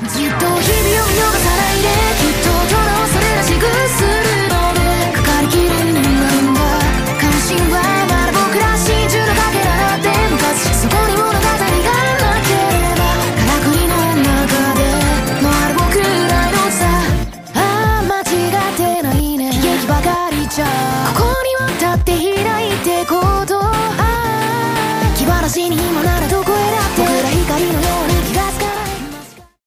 ずっと日々を見逃さないできっ